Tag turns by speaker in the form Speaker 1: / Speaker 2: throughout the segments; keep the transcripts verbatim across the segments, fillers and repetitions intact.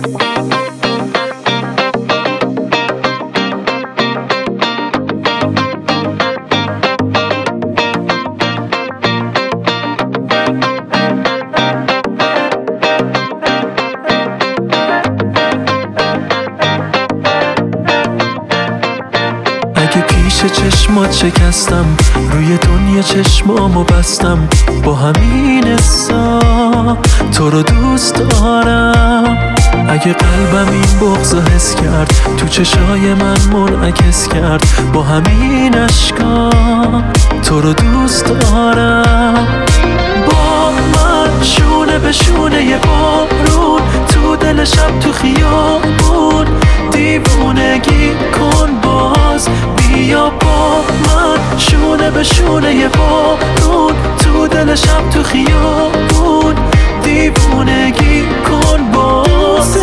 Speaker 1: اگه پیش چشمات شکستم، روی دنیا چشمامو بستم، با همین حسا تو رو دوست دارم. اگه قلبم این بغضو حس کرد، تو چشای من منعکس کرد، با همین اشکا تو رو دوست دارم. با من شونه به شونه یه بارون، تو دل شب تو خیابون، دیوونگی کن باز، بیا با من شونه به شونه یه بارون، تو دل شب تو خیابون، دیوونگی کن باز.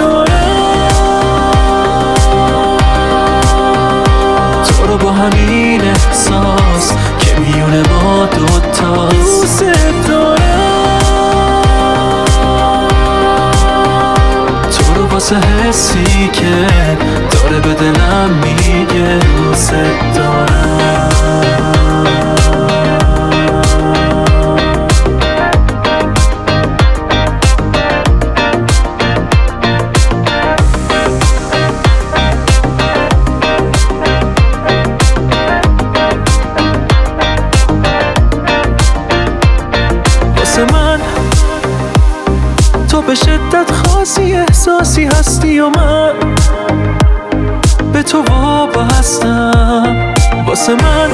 Speaker 1: تو رو با همین احساس که میونه ما دوتاست، تو رو واسه حسی که داره به دلم میگه دوست دارم. واسه من تو به شدت خاصی، احساسی هستی و من به تو وابستم. واسه من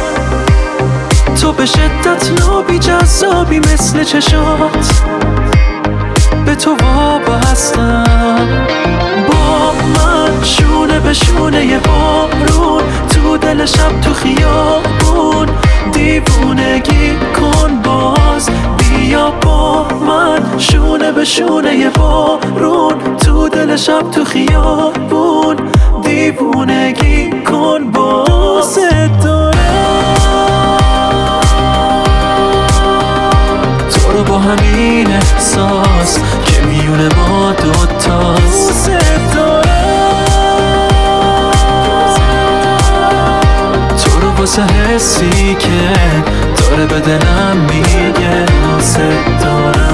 Speaker 1: تو به شدت لابی، جذابی مثل چشات، به تو وابستم. با من شونه به شونه یه بارون، تو دل شب تو خیابون، دیوونگی کن باز، بیا با من شونه به شونه یه بارون، تو دل شب تو خیابون، دیوونگی کن باز. تو رو با همین احساس که میونه ما دوتاست، تو رو واسه حسی که داره به دلم میگه دوست دارم.